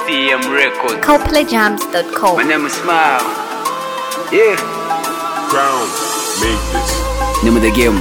CM Records. CoPlayJams.com. My name is Smile. Yeah. Crown, make this. Name of the game.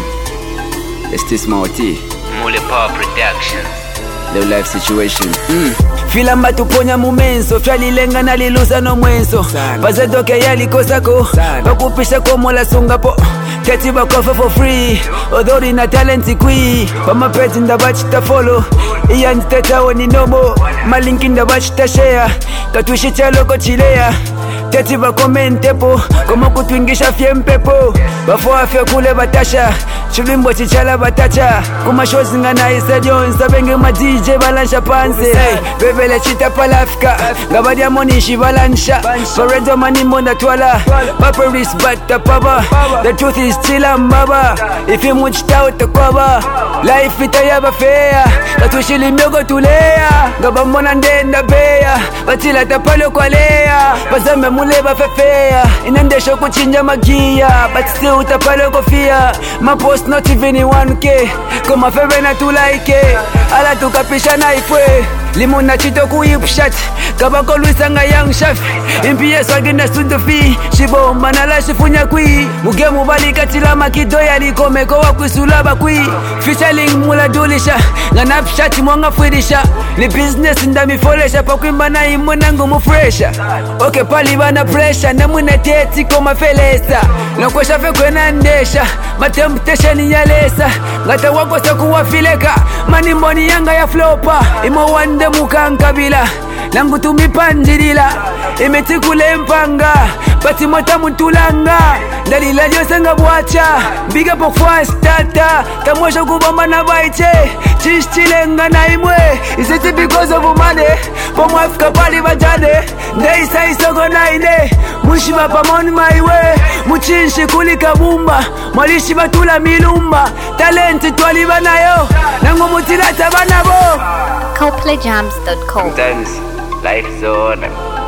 It's this T. Mule Power Productions. Low life situation. Filamba tuponya mumenso Fyalilenga naliluza no mwenso Pazedoke yalikosako Bakupisha komola sungapo Teti bakofa for free Odori na talenti kui Pamapeti ndabachita follow Iya nteta woni nomo Malinki ndabachita share Katuishi chaloko chilea Teti bakomentepo Komo kutwingisha fye mpepo Bafo afya kule batasha Chulimbo chichala batacha Kuma shows ngana Isa Jones Sabenge ma DJ balansha panse Bebele chita palafika Ngabadi ya monishi balansha Foredo manimbo na twala Paparis bata paba The truth is chila mbaba Ifi mwichita utakwaba Life itayaba fea Katushili myogo tulea Ngabamona ndenda beya Batila tapalo kwa lea Bazame muleba fefea Inandesho kuchinja magia But still utapalo kofia My post not even in 1K Koma febe na tulaike Ala tukapisha na ifwe Limuna chito kuipshat Kabako luisanga young chef Impie swagina sundufi Shibomba nala shifunya kui Muge mubali katila makido ya likomeko wakwisulaba kui Featuring mula dulisha Nganapshati mwanga fwirisha Ni business ndami folesha Pakwimba na imunangu mufresha Okay pali bana pressure Namuna teti koma felesa Nakwesha fe kwena ndesha Matemptation yalesa Ngata wakosa kuwafileka Mani mboni yanga ya flopa Imo wande mukankabila Nangu tumipanjirila Imetikule mpanga Bati mota mutulanga Dalila josanga bwacha Big up of tata Kamosha kubamba na baiche Chishchilenga na imwe Is it because of money Pomo Afrika pali bajade Ndeisa isogo na ine Mushiba pamoni maiwe Muchinshi kulika bumba Mwalishi batula milumba Talenti twaliba nayo Nangu mutilata banabo CoPlayJams.com. Sometimes life is on.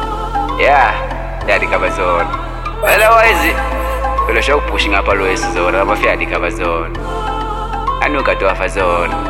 Yeah. Daddy cover zone. Otherwise, we'll show pushing up always zone. I'm a fair cover zone. I know got to have a zone.